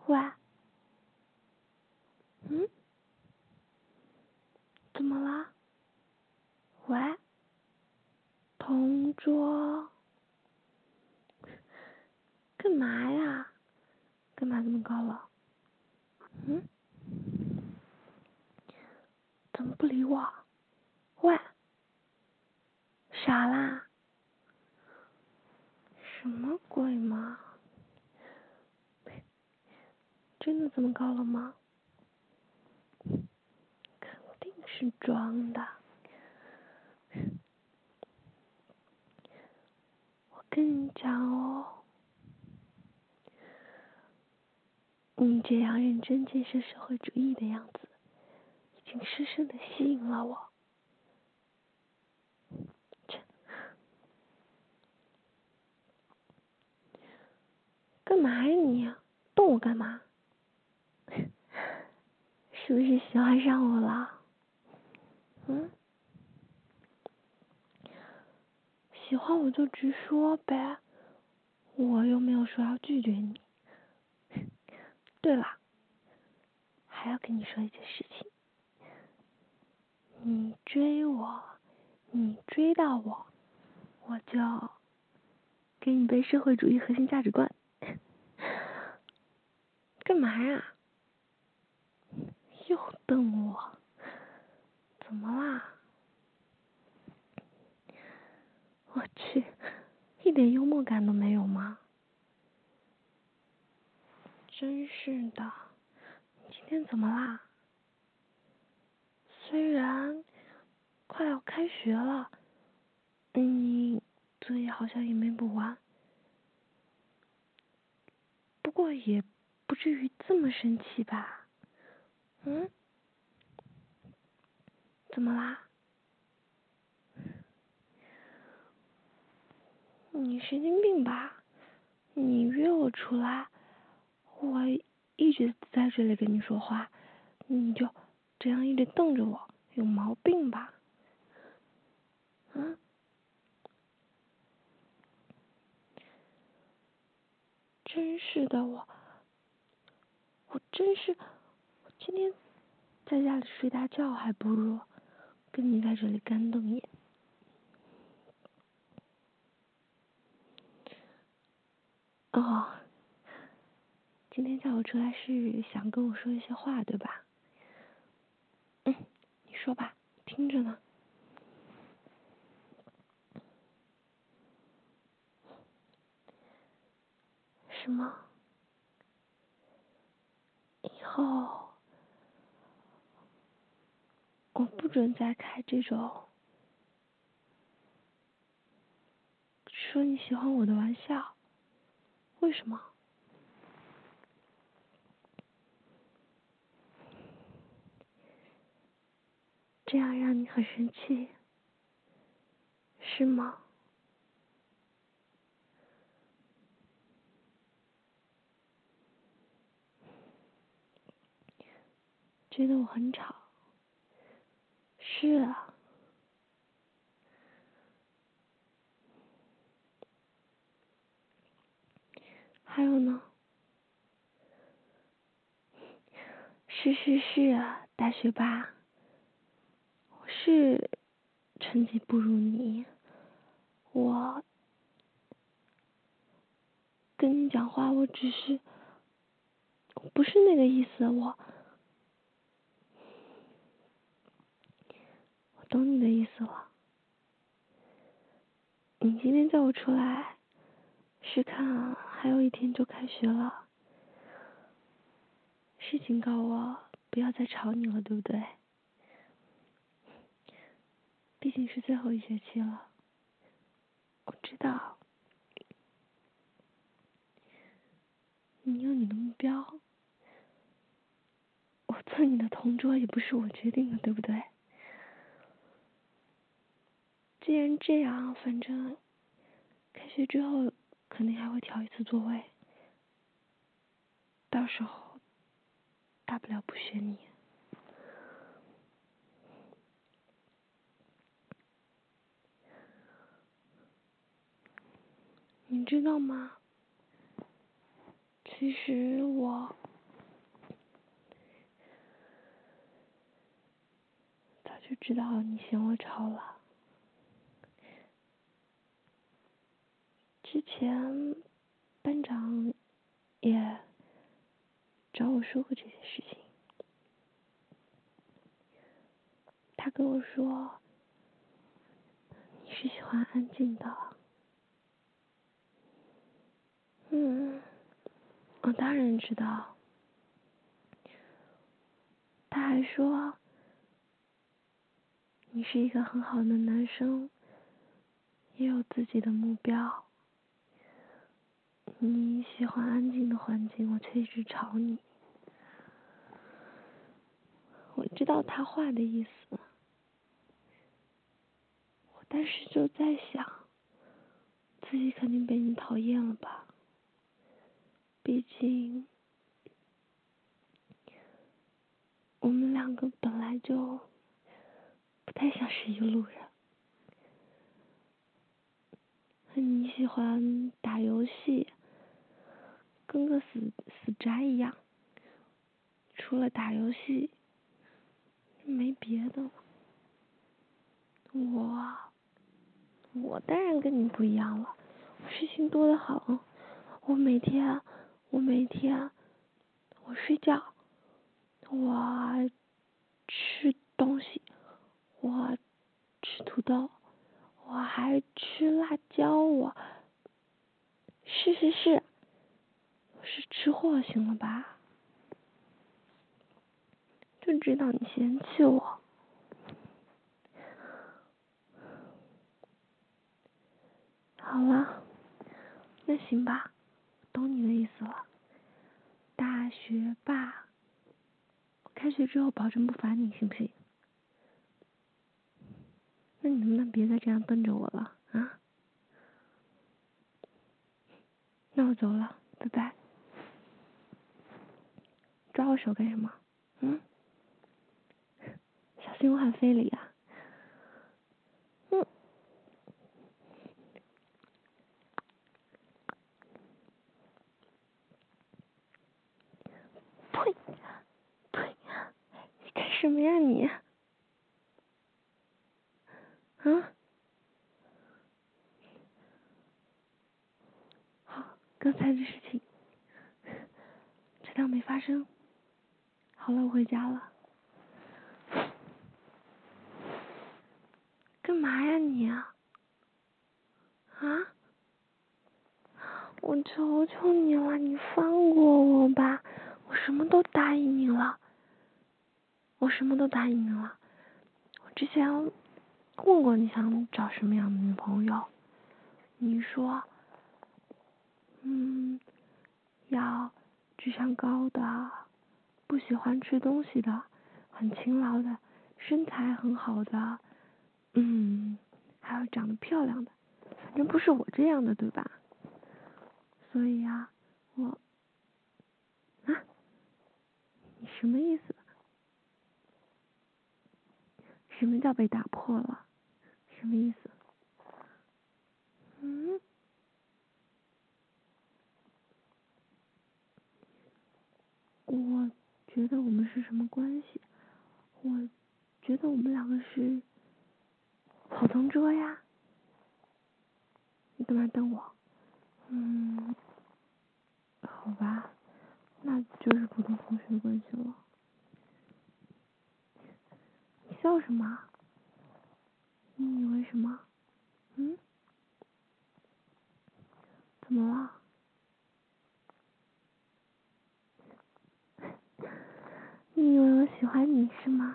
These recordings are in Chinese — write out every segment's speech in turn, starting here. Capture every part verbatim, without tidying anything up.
喂，嗯，怎么了？喂，同桌，干嘛呀？干嘛这么高冷？嗯，怎么不理我？喂，傻啦？什么鬼嘛？真的这么高冷吗？肯定是装的。我跟你讲哦，你这样认真建设社会主义的样子，已经深深的吸引了我。干嘛呀你？动我干嘛？是不是喜欢上我了？嗯？喜欢我就直说呗，我又没有说要拒绝你。对了，还要跟你说一件事情，你追我，你追到我，我就给你背社会主义核心价值观。干嘛呀？又瞪我？怎么啦？我去，一点幽默感都没有吗？真是的，你今天怎么啦？虽然快要开学了，你作业好像也没补完，不过也不至于这么生气吧？嗯？怎么啦？你神经病吧？你约我出来，我一直在这里跟你说话，你就这样一直瞪着我，有毛病吧？嗯？真是的，我，我真是，我今天在家里睡大觉还不如跟你在这里干瞪眼。哦，今天叫我出来是想跟我说一些话，对吧？嗯，你说吧，听着呢。什么？以后我不准再开这种说你喜欢我的玩笑。为什么？这样让你很生气，是吗？觉得我很吵？是啊。还有呢？是是是啊，大学霸，我是成绩不如你，我跟你讲话，我只是，我不是那个意思，我，我懂你的意思了。你今天叫我出来，是看还有一天就开学了，是警告我不要再吵你了，对不对？毕竟是最后一学期了，我知道你有你的目标，我做你的同桌也不是我决定的，对不对？既然这样，反正开学之后肯定还会调一次座位，到时候大不了不选你。你知道吗？其实我知道你嫌我吵了。之前班长也找我说过这些事情，他跟我说你是喜欢安静的。嗯，我当然知道。他还说你是一个很好的男生，也有自己的目标。你喜欢安静的环境，我却一直吵你。我知道他话的意思，但是就在想，自己肯定被你讨厌了吧？毕竟我们两个本来就不太像是一路人。你喜欢打游戏，跟个死死宅一样，除了打游戏没别的了。我我当然跟你不一样了，我事情多得很。我每天我每天我睡觉，我吃东西，我吃土豆，我还吃辣椒，我是是是我是吃货，行了吧？就知道你嫌弃我。好了，那行吧，懂你的意思了。大学霸，开学之后保证不烦你，行不行？那你能不能别再这样瞪着我了啊？那我走了，拜拜。抓我手干什么？嗯？小心我喊非礼啊！嗯。呸！呸！你干什么呀你？啊？好，刚才的事情就当没发生。好了，我回家了。干嘛呀你？啊？我求求你了，你放过我吧，我什么都答应你了，我什么都答应你了。我之前问过你想找什么样的女朋友，你说，嗯，要智商高的，不喜欢吃东西的，很勤劳的，身材很好的，嗯，还有长得漂亮的，反正不是我这样的，对吧？所以呀、啊，我啊，你什么意思？什么叫被打破了？什么意思？嗯？我觉得我们是什么关系？我觉得我们两个是好同桌呀。你干嘛瞪我？嗯，好吧，那就是普通同学关系了。你笑什么？你以为什么？嗯？怎么了？你以为我喜欢你是吗？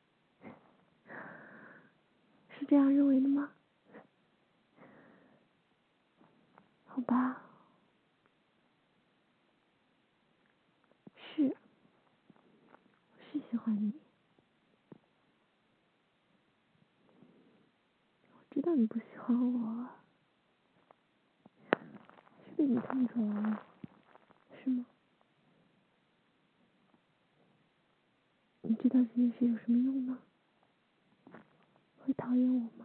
是这样认为的吗？好吧，是，我是喜欢你。我知道你不喜欢我，是被你看出来了，是吗？你知道这件事有什么用吗？会讨厌我吗？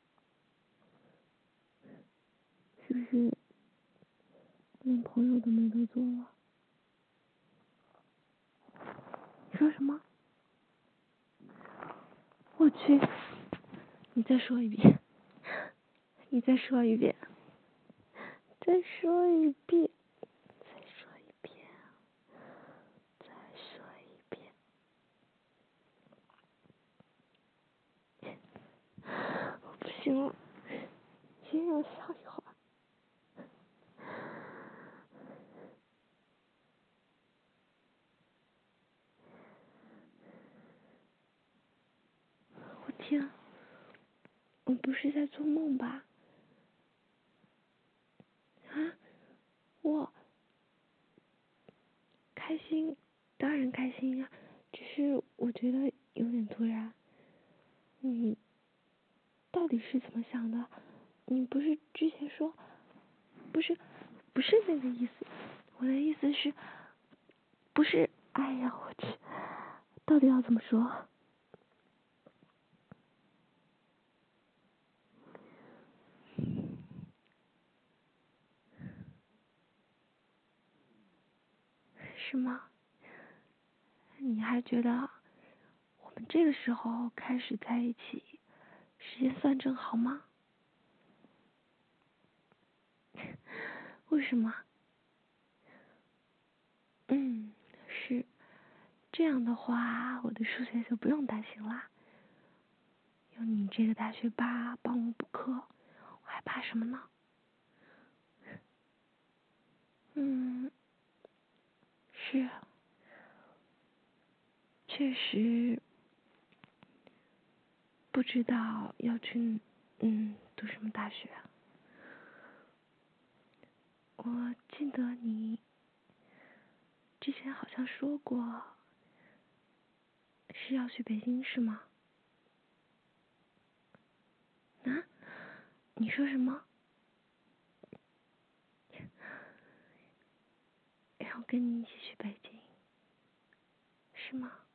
是不是连朋友都没得做了？你说什么？ 我去，你再说一遍，你再说一遍，再说一遍，再说一遍，再说一遍。我不行了，先让我笑一会儿。我天，我不是在做梦吧？啊，我开心，当然开心呀，只是我觉得有点突然。你到底是怎么想的？你不是之前说，不是，不是那个意思。我的意思是，不是，哎呀，我去，到底要怎么说？是吗？你还觉得我们这个时候开始在一起，时间算正好吗？为什么？嗯，是这样的话，我的数学就不用担心啦。有你这个大学霸帮我补课，我还怕什么呢？嗯，是，确实不知道要去嗯读什么大学。我记得你之前好像说过是要去北京是吗？啊？你说什么？要跟你一起去北京，是吗？